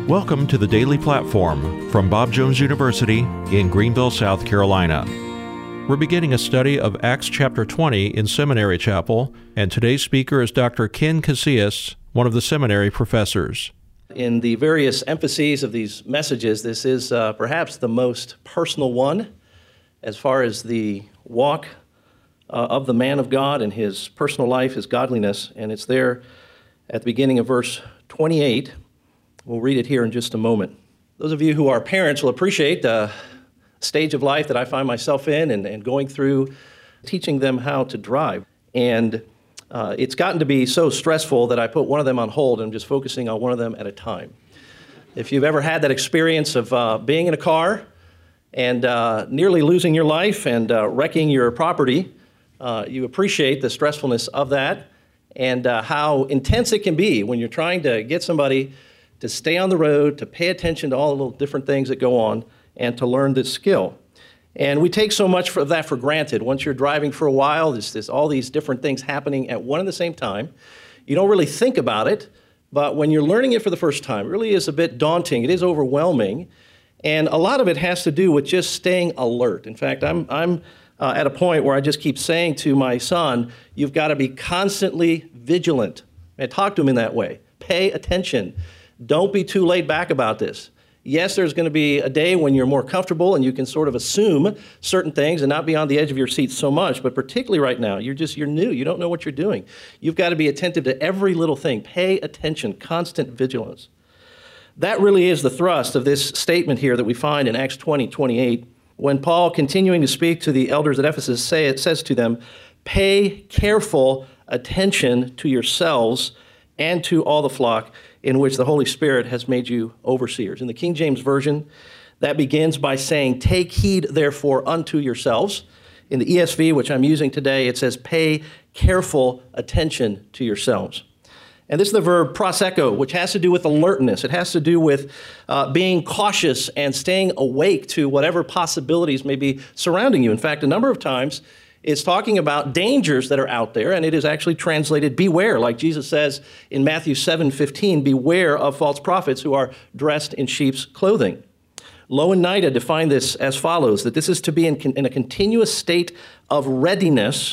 Welcome to the Daily Platform from Bob Jones University in Greenville, South Carolina. We're beginning a study of Acts chapter 20 in Seminary Chapel, and today's speaker is Dr. Ken Casillas, one of the seminary professors. In the various emphases of these messages, this is perhaps the most personal one as far as the walk of the man of God and his personal life, his godliness, and it's there at the beginning of verse 28. We'll read it here in just a moment. Those of you who are parents will appreciate the stage of life that I find myself in and going through teaching them how to drive. And it's gotten to be so stressful that I put one of them on hold and I'm just focusing on one of them at a time. If you've ever had that experience of being in a car and nearly losing your life and wrecking your property, you appreciate the stressfulness of that and how intense it can be when you're trying to get somebody to stay on the road, to pay attention to all the little different things that go on, and to learn this skill. And we take so much of that for granted. Once you're driving for a while, there's all these different things happening at one and the same time. You don't really think about it, but when you're learning it for the first time, it really is a bit daunting. It is overwhelming, and a lot of it has to do with just staying alert. In fact, I'm at a point where I just keep saying to my son, you've got to be constantly vigilant. I talk to him in that way. Pay attention. Don't be too laid back about this. Yes, there's going to be a day when you're more comfortable and you can sort of assume certain things and not be on the edge of your seat so much, but particularly right now, you're new. You don't know what you're doing. You've got to be attentive to every little thing. Pay attention, constant vigilance. That really is the thrust of this statement here that we find in Acts 20:28, when Paul, continuing to speak to the elders at Ephesus, says to them, pay careful attention to yourselves and to all the flock in which the Holy Spirit has made you overseers. In the King James Version, that begins by saying, take heed, therefore, unto yourselves. In the ESV, which I'm using today, it says, pay careful attention to yourselves. And this is the verb proseko, which has to do with alertness. It has to do with being cautious and staying awake to whatever possibilities may be surrounding you. In fact, a number of times, it's talking about dangers that are out there, and it is actually translated beware, like Jesus says in Matthew 7:15, beware of false prophets who are dressed in sheep's clothing. Lowe and Nida define this as follows, that this is to be in a continuous state of readiness,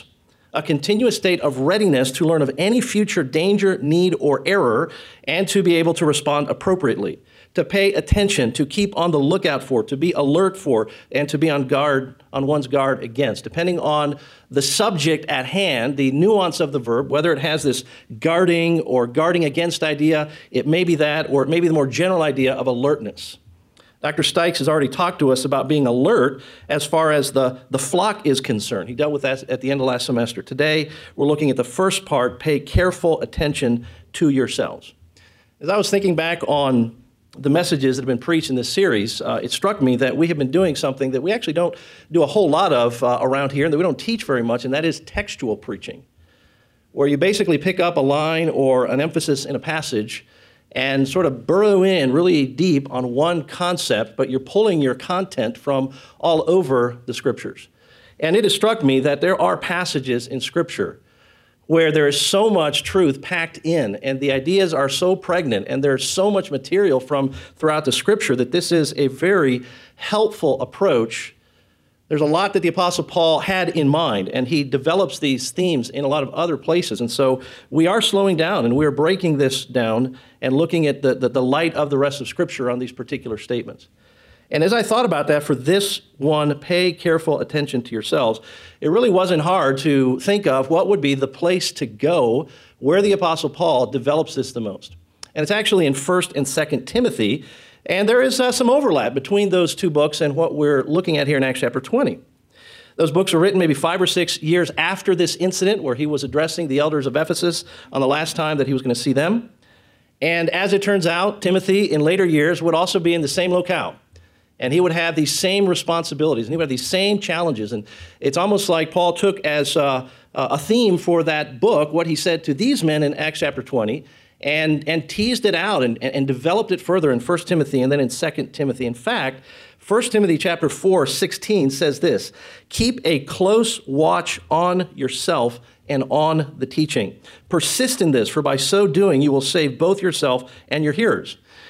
to learn of any future danger, need, or error, and to be able to respond appropriately, to pay attention, to keep on the lookout for, to be alert for, and to be on one's guard against. Depending on the subject at hand, the nuance of the verb, whether it has this guarding or guarding against idea, it may be that, or it may be the more general idea of alertness. Dr. Stykes has already talked to us about being alert as far as the flock is concerned. He dealt with that at the end of last semester. Today, we're looking at the first part, pay careful attention to yourselves. As I was thinking back on the messages that have been preached in this series, it struck me that we have been doing something that we actually don't do a whole lot of around here and that we don't teach very much, and that is textual preaching, where you basically pick up a line or an emphasis in a passage and sort of burrow in really deep on one concept, but you're pulling your content from all over the Scriptures. And it has struck me that there are passages in Scripture where there is so much truth packed in, and the ideas are so pregnant, and there's so much material from throughout the Scripture that this is a very helpful approach. There's a lot that the Apostle Paul had in mind, and he develops these themes in a lot of other places. And so we are slowing down, and we are breaking this down and looking at the light of the rest of Scripture on these particular statements. And as I thought about that for this one, pay careful attention to yourselves, it really wasn't hard to think of what would be the place to go where the Apostle Paul develops this the most. And it's actually in 1 and 2 Timothy, and there is some overlap between those two books and what we're looking at here in Acts chapter 20. Those books were written maybe 5 or 6 years after this incident where he was addressing the elders of Ephesus on the last time that he was going to see them. And as it turns out, Timothy in later years would also be in the same locale. And he would have these same responsibilities, and he would have these same challenges. And it's almost like Paul took as a theme for that book what he said to these men in Acts chapter 20 and teased it out and developed it further in 1 Timothy and then in 2 Timothy. In fact, 1 Timothy chapter 4:16 says this, keep a close watch on yourself and on the teaching. Persist in this, for by so doing you will save both yourself and your hearers.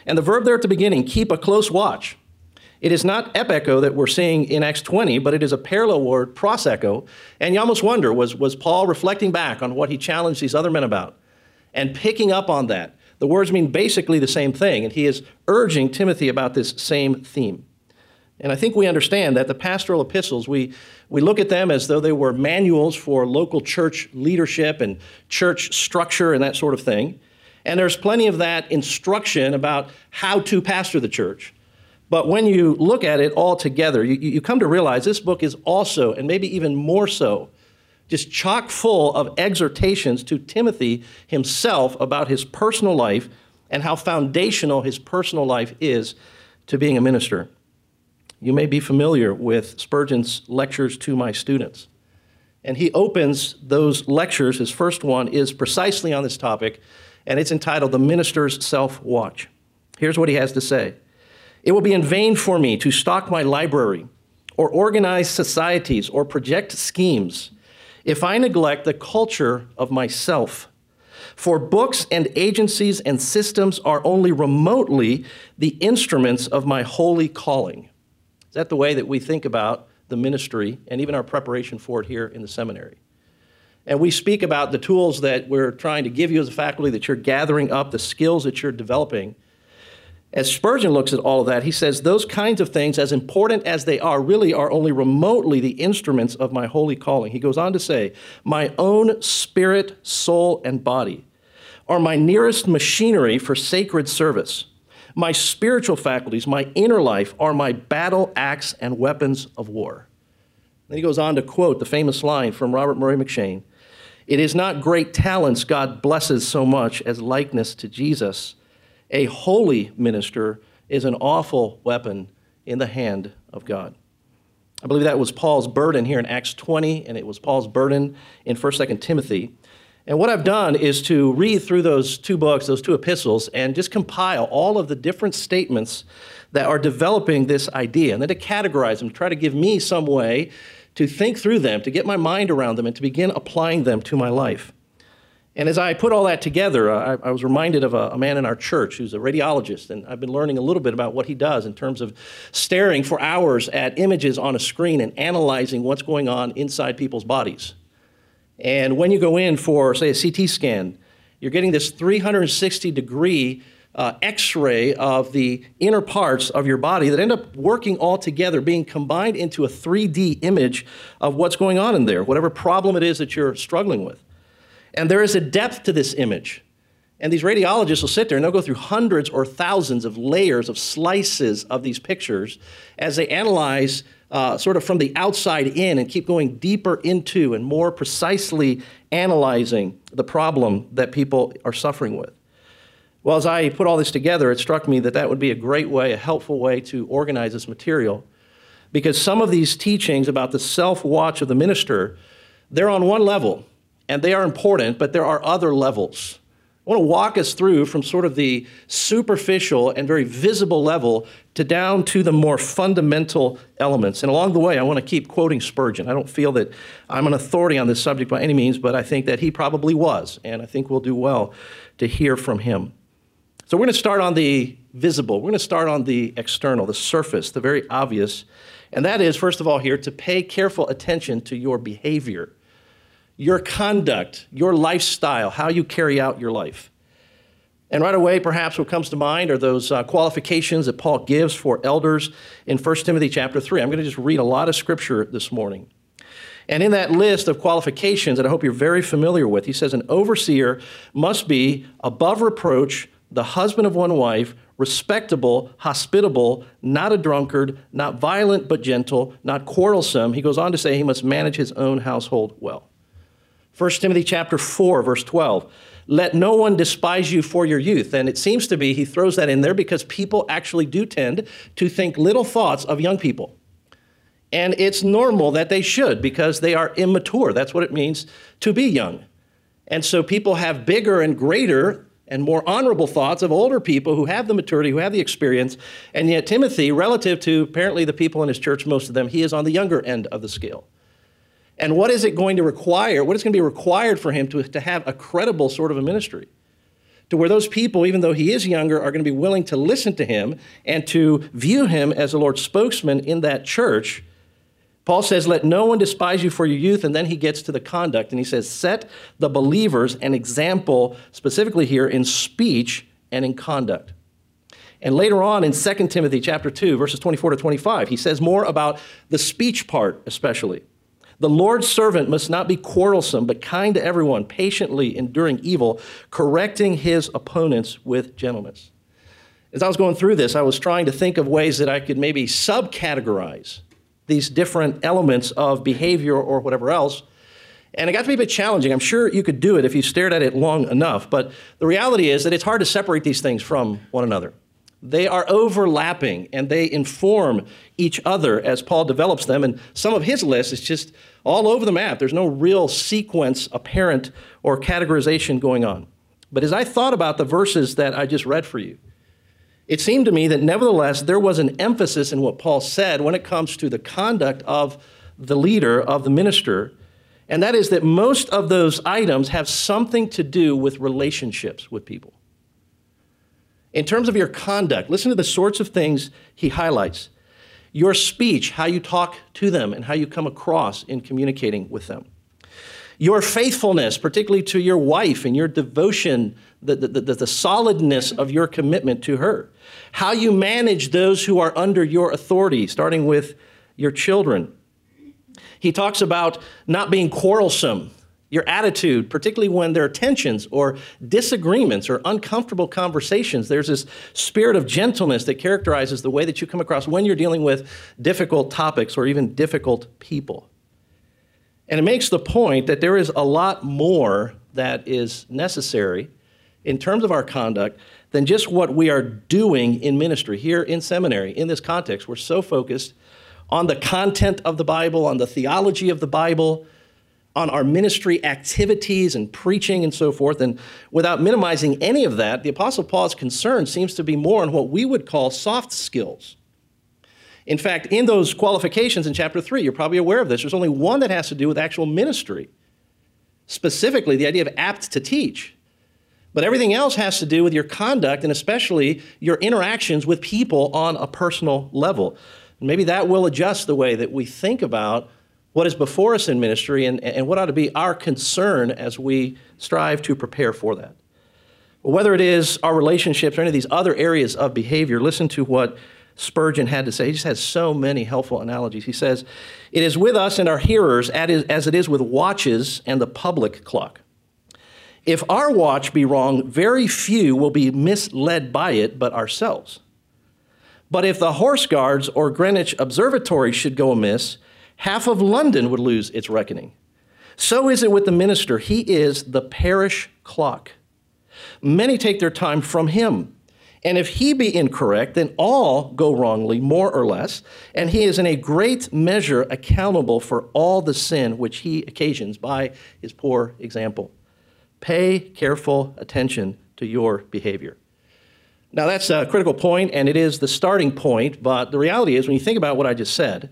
And the verb there at the beginning, keep a close watch. It is not epeko that we're seeing in Acts 20, but it is a parallel word, proseko. And you almost wonder, was Paul reflecting back on what he challenged these other men about and picking up on that? The words mean basically the same thing, and he is urging Timothy about this same theme. And I think we understand that the pastoral epistles, we look at them as though they were manuals for local church leadership and church structure and that sort of thing. And there's plenty of that instruction about how to pastor the church. But when you look at it all together, you come to realize this book is also, and maybe even more so, just chock full of exhortations to Timothy himself about his personal life and how foundational his personal life is to being a minister. You may be familiar with Spurgeon's lectures to my students. And he opens those lectures, his first one is precisely on this topic, and it's entitled The Minister's Self-Watch. Here's what he has to say. It will be in vain for me to stock my library or organize societies or project schemes if I neglect the culture of myself. For books and agencies and systems are only remotely the instruments of my holy calling. Is that the way that we think about the ministry and even our preparation for it here in the seminary? And we speak about the tools that we're trying to give you as a faculty, that you're gathering up, the skills that you're developing. As Spurgeon looks at all of that, he says, those kinds of things, as important as they are, really are only remotely the instruments of my holy calling. He goes on to say, my own spirit, soul, and body are my nearest machinery for sacred service. My spiritual faculties, my inner life, are my battle axe and weapons of war. Then he goes on to quote the famous line from Robert Murray McCheyne, it is not great talents God blesses so much as likeness to Jesus. A holy minister is an awful weapon in the hand of God. I believe that was Paul's burden here in Acts 20, and it was Paul's burden in 1st, 2nd Timothy. And what I've done is to read through those two books, those two epistles, and just compile all of the different statements that are developing this idea, and then to categorize them, try to give me some way to think through them, to get my mind around them, and to begin applying them to my life. And as I put all that together, I was reminded of a man in our church who's a radiologist, and I've been learning a little bit about what he does in terms of staring for hours at images on a screen and analyzing what's going on inside people's bodies. And when you go in for, say, a CT scan, you're getting this 360-degree X-ray of the inner parts of your body that end up working all together, being combined into a 3D image of what's going on in there, whatever problem it is that you're struggling with. And there is a depth to this image. And these radiologists will sit there and they'll go through hundreds or thousands of layers of slices of these pictures as they analyze sort of from the outside in and keep going deeper into and more precisely analyzing the problem that people are suffering with. Well, as I put all this together, it struck me that that would be a great way, a helpful way to organize this material, because some of these teachings about the self-watch of the minister, they're on one level, and they are important, but there are other levels. I want to walk us through from sort of the superficial and very visible level to down to the more fundamental elements. And along the way, I want to keep quoting Spurgeon. I don't feel that I'm an authority on this subject by any means, but I think that he probably was, and I think we'll do well to hear from him. So we're going to start on the visible. We're going to start on the external, the surface, the very obvious. And that is, first of all here, to pay careful attention to your behavior, your conduct, your lifestyle, how you carry out your life. And right away, perhaps what comes to mind are those qualifications that Paul gives for elders in 1 Timothy chapter 3. I'm going to just read a lot of scripture this morning. And in that list of qualifications that I hope you're very familiar with, he says an overseer must be above reproach, the husband of one wife, respectable, hospitable, not a drunkard, not violent but gentle, not quarrelsome. He goes on to say he must manage his own household well. 1 Timothy chapter 4, verse 12, let no one despise you for your youth. And it seems to be he throws that in there because people actually do tend to think little thoughts of young people. And it's normal that they should because they are immature. That's what it means to be young. And so people have bigger and greater and more honorable thoughts of older people who have the maturity, who have the experience. And yet Timothy, relative to apparently the people in his church, most of them, he is on the younger end of the scale. And what is it going to require? What is going to be required for him to have a credible sort of a ministry? to where those people, even though he is younger, are going to be willing to listen to him and to view him as the Lord's spokesman in that church. Paul says, let no one despise you for your youth, and then he gets to the conduct, and he says, set the believers an example, specifically here in speech and in conduct. And later on in 2 Timothy chapter 2, verses 24 to 25, he says more about the speech part especially. The Lord's servant must not be quarrelsome, but kind to everyone, patiently enduring evil, correcting his opponents with gentleness. As I was going through this, I was trying to think of ways that I could maybe subcategorize these different elements of behavior or whatever else. And it got to be a bit challenging. I'm sure you could do it if you stared at it long enough. But the reality is that it's hard to separate these things from one another. They are overlapping, and they inform each other as Paul develops them. And some of his list is just all over the map. There's no real sequence apparent or categorization going on. But as I thought about the verses that I just read for you, it seemed to me that nevertheless there was an emphasis in what Paul said when it comes to the conduct of the leader, of the minister, and that is that most of those items have something to do with relationships with people. In terms of your conduct, listen to the sorts of things he highlights. Your speech, how you talk to them and how you come across in communicating with them. Your faithfulness, particularly to your wife, and your devotion, the solidness of your commitment to her. How you manage those who are under your authority, starting with your children. He talks about not being quarrelsome. Your attitude, particularly when there are tensions or disagreements or uncomfortable conversations. There's this spirit of gentleness that characterizes the way that you come across when you're dealing with difficult topics or even difficult people. And it makes the point that there is a lot more that is necessary in terms of our conduct than just what we are doing in ministry. Here in seminary, in this context, we're so focused on the content of the Bible, on the theology of the Bible, on our ministry activities and preaching and so forth. And without minimizing any of that, the Apostle Paul's concern seems to be more on what we would call soft skills. In fact, in those qualifications in chapter 3, you're probably aware of this, there's only one that has to do with actual ministry, specifically the idea of apt to teach. But everything else has to do with your conduct and especially your interactions with people on a personal level. And maybe that will adjust the way that we think about what is before us in ministry and what ought to be our concern as we strive to prepare for that. Well, whether it is our relationships or any of these other areas of behavior, listen to what Spurgeon had to say. He just has so many helpful analogies. He says, it is with us and our hearers as it is with watches and the public clock. If our watch be wrong, very few will be misled by it but ourselves. But if the Horse Guards or Greenwich Observatory should go amiss, half of London would lose its reckoning. So is it with the minister. He is the parish clock. Many take their time from him. And if he be incorrect, then all go wrongly, more or less. And he is in a great measure accountable for all the sin which he occasions by his poor example. Pay careful attention to your behavior. Now, that's a critical point, and it is the starting point. But the reality is, when you think about what I just said,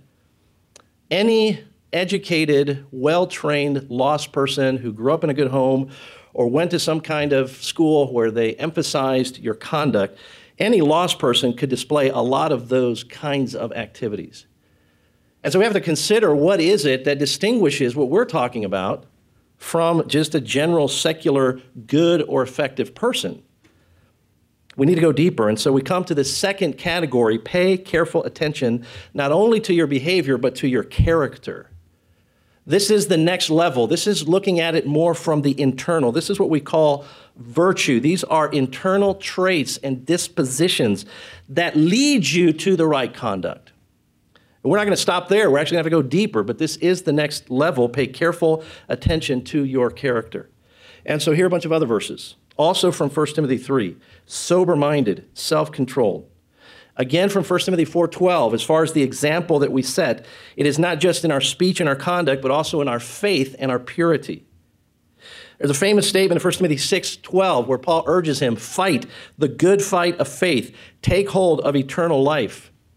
any educated, well-trained, lost person who grew up in a good home or went to some kind of school where they emphasized your conduct, any lost person could display a lot of those kinds of activities. And so we have to consider what is it that distinguishes what we're talking about from just a general secular good or effective person. We need to go deeper, and so we come to the second category. Pay careful attention not only to your behavior, but to your character. This is the next level. This is looking at it more from the internal. This is what we call virtue. These are internal traits and dispositions that lead you to the right conduct. And we're not going to stop there. We're actually going to have to go deeper, but this is the next level. Pay careful attention to your character. And so here are a bunch of other verses. Also from 1 Timothy 3, sober-minded, self-controlled. Again from 1 Timothy 4:12, as far as the example that we set, it is not just in our speech and our conduct, but also in our faith and our purity. There's a famous statement in 1 Timothy 6:12 where Paul urges him, fight the good fight of faith, take hold of eternal life.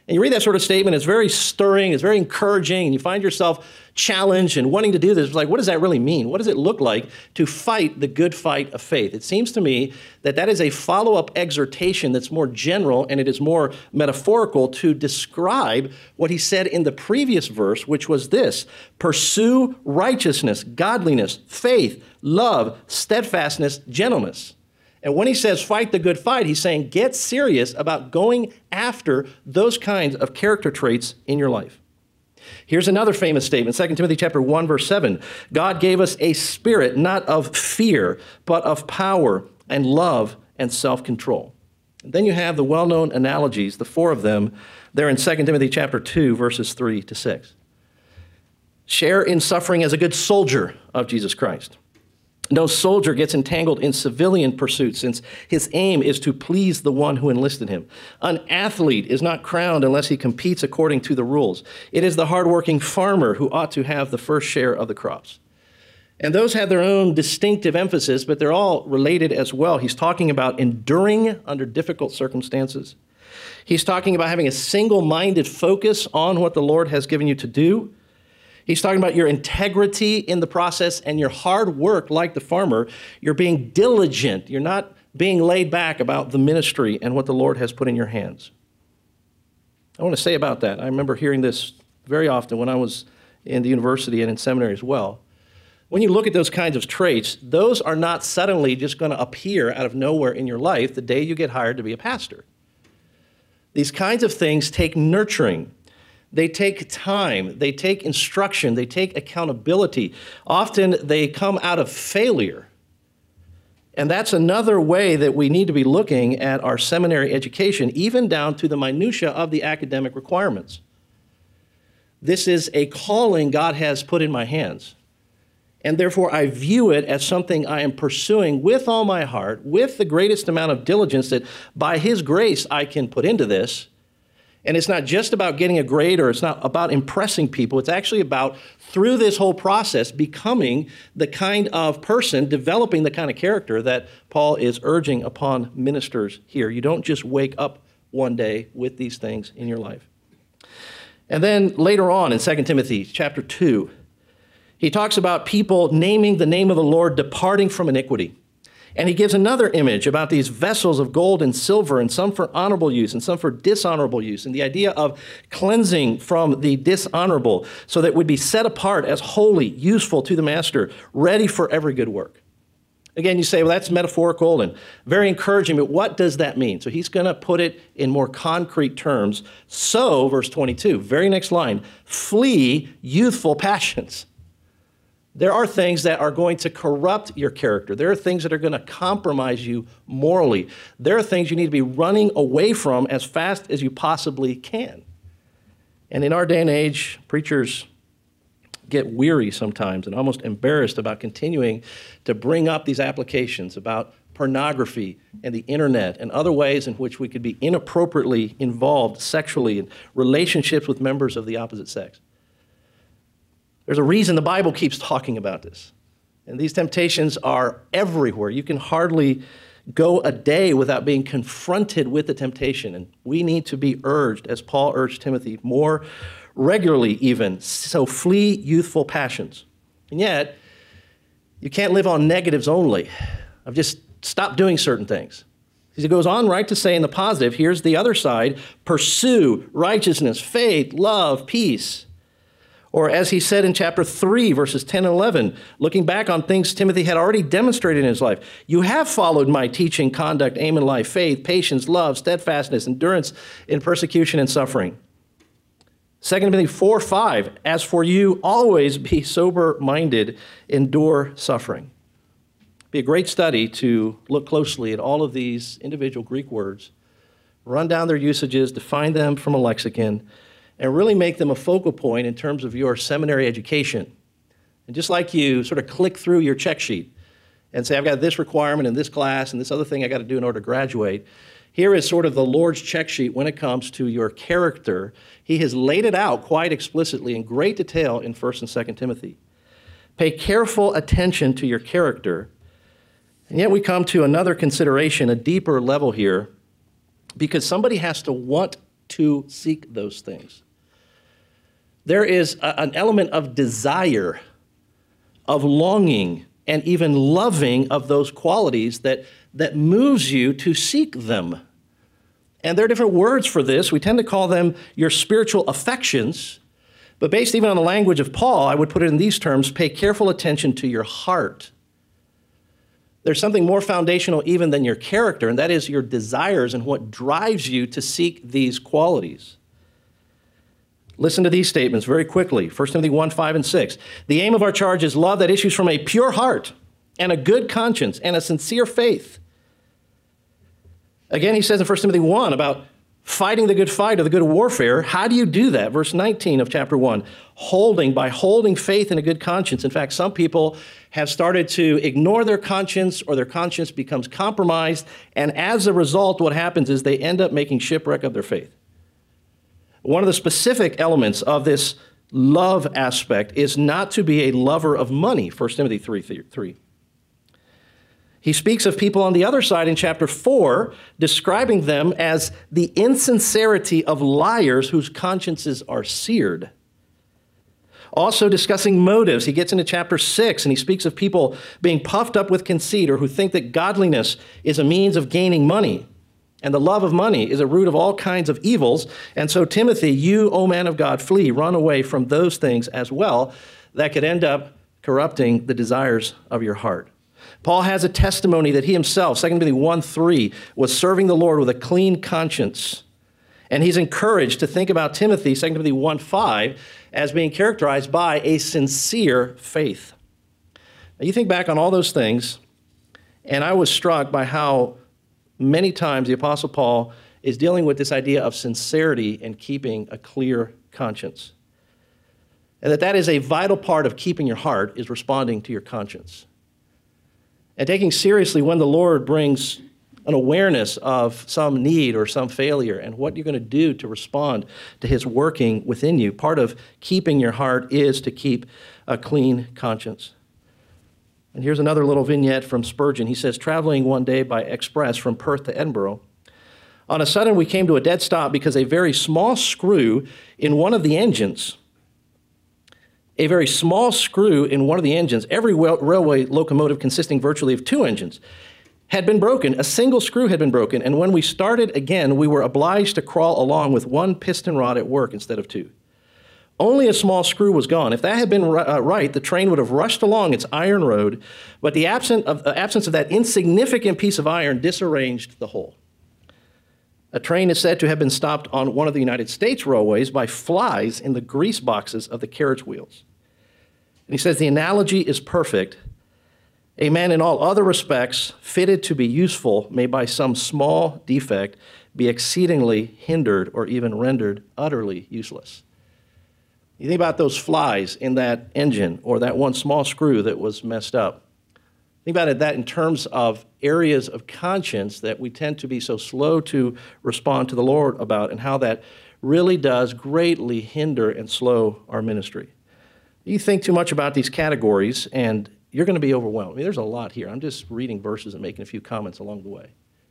And you read that sort of statement, it's very stirring, it's very encouraging, and you find yourself challenged and wanting to do this. It's like, what does that really mean? What does it look like to fight the good fight of faith? It seems to me that that is a follow-up exhortation that's more general and it is more metaphorical to describe what he said in the previous verse, which was this: pursue righteousness, godliness, faith, love, steadfastness, gentleness. And when he says fight the good fight, he's saying get serious about going after those kinds of character traits in your life. Here's another famous statement, 2 Timothy chapter 1, verse 7. God gave us a spirit not of fear, but of power and love and self-control. And then you have the well-known analogies, the four of them, there in 2 Timothy chapter 2, verses 3 to 6. Share in suffering as a good soldier of Jesus Christ. No soldier gets entangled in civilian pursuits, since his aim is to please the one who enlisted him. An athlete is not crowned unless he competes according to the rules. It is the hardworking farmer who ought to have the first share of the crops. And those have their own distinctive emphasis, but they're all related as well. He's talking about enduring under difficult circumstances. He's talking about having a single-minded focus on what the Lord has given you to do. He's talking about your integrity in the process and your hard work like the farmer. You're being diligent. You're not being laid back about the ministry and what the Lord has put in your hands. I want to say about that. I remember hearing this very often when I was in the university and in seminary as well. When you look at those kinds of traits, those are not suddenly just going to appear out of nowhere in your life the day you get hired to be a pastor. These kinds of things take nurturing. They take time, they take instruction, they take accountability. Often they come out of failure. And that's another way that we need to be looking at our seminary education, even down to the minutia of the academic requirements. This is a calling God has put in my hands. And therefore I view it as something I am pursuing with all my heart, with the greatest amount of diligence that by His grace I can put into this. And it's not just about getting a grade, or it's not about impressing people. It's actually about, through this whole process, becoming the kind of person, developing the kind of character that Paul is urging upon ministers here. You don't just wake up one day with these things in your life. And then later on in 2 Timothy chapter 2, he talks about people naming the name of the Lord, departing from iniquity. And he gives another image about these vessels of gold and silver, and some for honorable use and some for dishonorable use, and the idea of cleansing from the dishonorable so that it would be set apart as holy, useful to the master, ready for every good work. Again, you say, well, that's metaphorical and very encouraging, but what does that mean? So he's going to put it in more concrete terms. So, verse 22, very next line, flee youthful passions. There are things that are going to corrupt your character. There are things that are going to compromise you morally. There are things you need to be running away from as fast as you possibly can. And in our day and age, preachers get weary sometimes and almost embarrassed about continuing to bring up these applications about pornography and the internet and other ways in which we could be inappropriately involved sexually in relationships with members of the opposite sex. There's a reason the Bible keeps talking about this. And these temptations are everywhere. You can hardly go a day without being confronted with the temptation. And we need to be urged, as Paul urged Timothy, more regularly even. So flee youthful passions. And yet, you can't live on negatives only. I've just stopped doing certain things. He goes on right to say in the positive, here's the other side, pursue righteousness, faith, love, peace. Or as he said in chapter 3, verses 10 and 11, looking back on things Timothy had already demonstrated in his life. You have followed my teaching, conduct, aim in life, faith, patience, love, steadfastness, endurance in persecution and suffering. 2 Timothy 4:5, as for you, always be sober-minded, endure suffering. It'd be a great study to look closely at all of these individual Greek words, run down their usages, define them from a lexicon, and really make them a focal point in terms of your seminary education. And just like you sort of click through your check sheet and say, I've got this requirement in this class and this other thing I got to do in order to graduate, here is sort of the Lord's check sheet when it comes to your character. He has laid it out quite explicitly in great detail in 1 and 2 Timothy. Pay careful attention to your character. And yet we come to another consideration, a deeper level here, because somebody has to want to seek those things. There is an element of desire, of longing, and even loving of those qualities that moves you to seek them. And there are different words for this. We tend to call them your spiritual affections. But based even on the language of Paul, I would put it in these terms: pay careful attention to your heart. There's something more foundational even than your character, and that is your desires and what drives you to seek these qualities. Listen to these statements very quickly. 1 Timothy 1, 5, and 6. The aim of our charge is love that issues from a pure heart and a good conscience and a sincere faith. Again, he says in 1 Timothy 1 about fighting the good fight or the good warfare. How do you do that? Verse 19 of chapter 1, by holding faith and a good conscience. In fact, some people have started to ignore their conscience, or their conscience becomes compromised, and as a result, what happens is they end up making shipwreck of their faith. One of the specific elements of this love aspect is not to be a lover of money, 1 Timothy 3. He speaks of people on the other side in chapter 4, describing them as the insincerity of liars whose consciences are seared. Also discussing motives, he gets into chapter 6, and he speaks of people being puffed up with conceit, or who think that godliness is a means of gaining money. And the love of money is a root of all kinds of evils. And so, Timothy, you, O man of God, flee, run away from those things as well that could end up corrupting the desires of your heart. Paul has a testimony that he himself, 2 Timothy 1:3, was serving the Lord with a clean conscience. And he's encouraged to think about Timothy, 2 Timothy 1:5, as being characterized by a sincere faith. Now, you think back on all those things, and I was struck by how many times the Apostle Paul is dealing with this idea of sincerity and keeping a clear conscience. And that is a vital part of keeping your heart, is responding to your conscience. And taking seriously when the Lord brings an awareness of some need or some failure, and what you're going to do to respond to his working within you. Part of keeping your heart is to keep a clean conscience. And here's another little vignette from Spurgeon. He says, traveling one day by express from Perth to Edinburgh, on a sudden we came to a dead stop because a very small screw in one of the engines, every railway locomotive consisting virtually of two engines, had been broken. A single screw had been broken, and when we started again, we were obliged to crawl along with one piston rod at work instead of two. Only a small screw was gone. If that had been right, the train would have rushed along its iron road, but the absence of that insignificant piece of iron disarranged the whole. A train is said to have been stopped on one of the United States railways by flies in the grease boxes of the carriage wheels. And he says the analogy is perfect. A man in all other respects fitted to be useful may by some small defect be exceedingly hindered or even rendered utterly useless. You think about those flies in that engine, or that one small screw that was messed up. Think about that in terms of areas of conscience that we tend to be so slow to respond to the Lord about, and how that really does greatly hinder and slow our ministry. You think too much about these categories, and you're going to be overwhelmed. I mean, there's a lot here. I'm just reading verses and making a few comments along the way.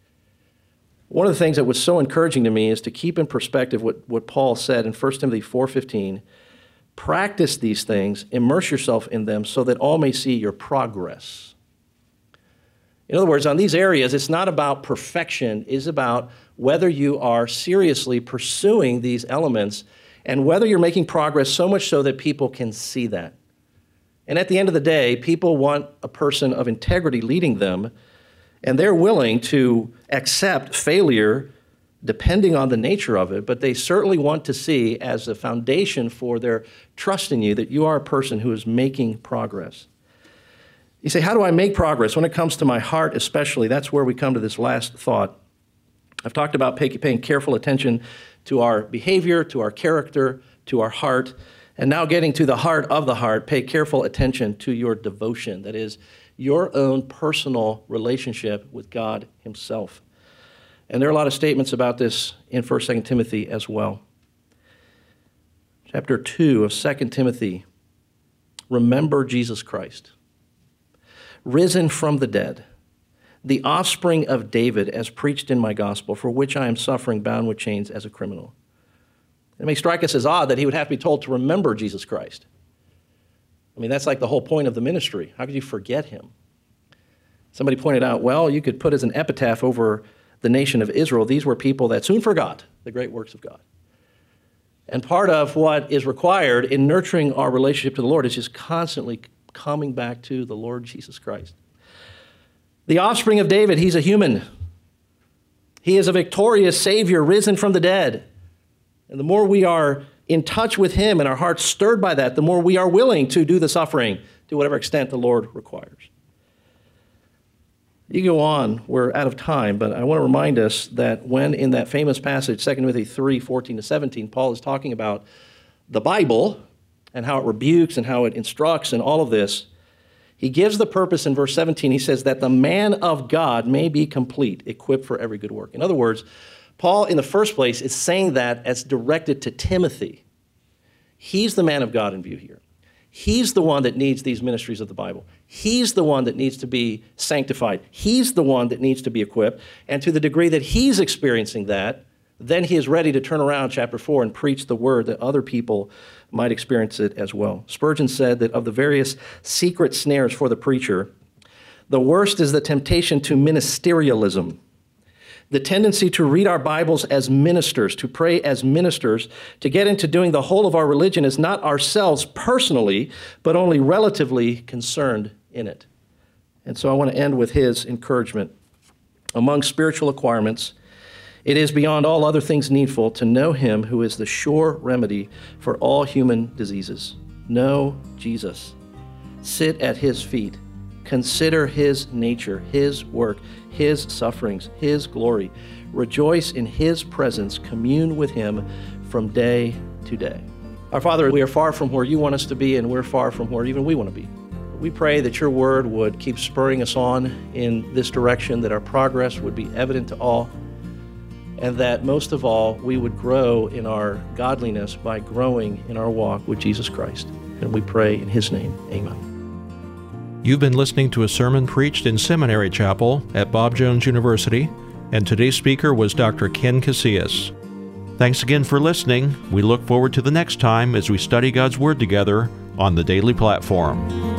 One of the things that was so encouraging to me is to keep in perspective what Paul said in 1 Timothy 4:15. Practice these things, immerse yourself in them, so that all may see your progress. In other words, on these areas, it's not about perfection. It's about whether you are seriously pursuing these elements, and whether you're making progress so much so that people can see that. And at the end of the day, people want a person of integrity leading them, and they're willing to accept failure depending on the nature of it, but they certainly want to see as a foundation for their trust in you that you are a person who is making progress. You say, how do I make progress? When it comes to my heart especially, that's where we come to this last thought. I've talked about paying careful attention to our behavior, to our character, to our heart, and now getting to the heart of the heart, pay careful attention to your devotion, that is, your own personal relationship with God himself. And there are a lot of statements about this in 1 2 Timothy as well. Chapter 2 of 2 Timothy, remember Jesus Christ, risen from the dead, the offspring of David, as preached in my gospel, for which I am suffering, bound with chains as a criminal. It may strike us as odd that he would have to be told to remember Jesus Christ. I mean, that's like the whole point of the ministry. How could you forget him? Somebody pointed out, well, you could put as an epitaph over the nation of Israel, these were people that soon forgot the great works of God. And part of what is required in nurturing our relationship to the Lord is just constantly coming back to the Lord Jesus Christ. The offspring of David, he's a human. He is a victorious Savior risen from the dead. And the more we are in touch with him and our hearts stirred by that, the more we are willing to do the suffering to whatever extent the Lord requires. You go on, we're out of time, but I want to remind us that when in that famous passage, 2 Timothy 3:14-17, Paul is talking about the Bible and how it rebukes and how it instructs and all of this, he gives the purpose in verse 17. He says that the man of God may be complete, equipped for every good work. In other words, Paul, in the first place, is saying that as directed to Timothy. He's the man of God in view here. He's the one that needs these ministries of the Bible. He's the one that needs to be sanctified. He's the one that needs to be equipped. And to the degree that he's experiencing that, then he is ready to turn around, chapter 4, and preach the word that other people might experience it as well. Spurgeon said that of the various secret snares for the preacher, the worst is the temptation to ministerialism. The tendency to read our Bibles as ministers, to pray as ministers, to get into doing the whole of our religion is not ourselves personally, but only relatively concerned in it. And so I want to end with his encouragement. Among spiritual acquirements, it is beyond all other things needful to know him who is the sure remedy for all human diseases. Know Jesus. Sit at his feet. Consider his nature, his work, his sufferings, his glory. Rejoice in his presence. Commune with him from day to day. Our Father, we are far from where you want us to be, and we're far from where even we want to be. We pray that your word would keep spurring us on in this direction, that our progress would be evident to all, and that most of all, we would grow in our godliness by growing in our walk with Jesus Christ. And we pray in his name, amen. You've been listening to a sermon preached in Seminary Chapel at Bob Jones University, and today's speaker was Dr. Ken Casillas. Thanks again for listening. We look forward to the next time as we study God's Word together on the Daily Platform.